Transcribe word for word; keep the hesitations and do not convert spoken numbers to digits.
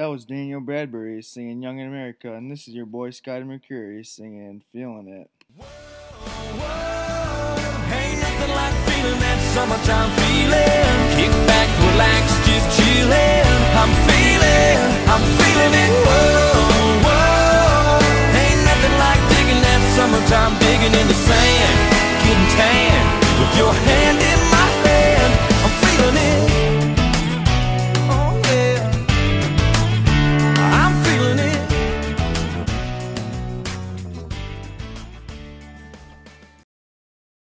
That was Daniel Bradbury singing Young in America, and this is your boy Scotty McCreery singing Feeling It. Whoa, whoa, ain't nothing like feeling that summertime feeling. Kick back, relax, just chillin'. I'm feeling, I'm feeling it. Whoa, whoa, ain't nothing like digging that summertime, digging in the sand, getting tan with your hand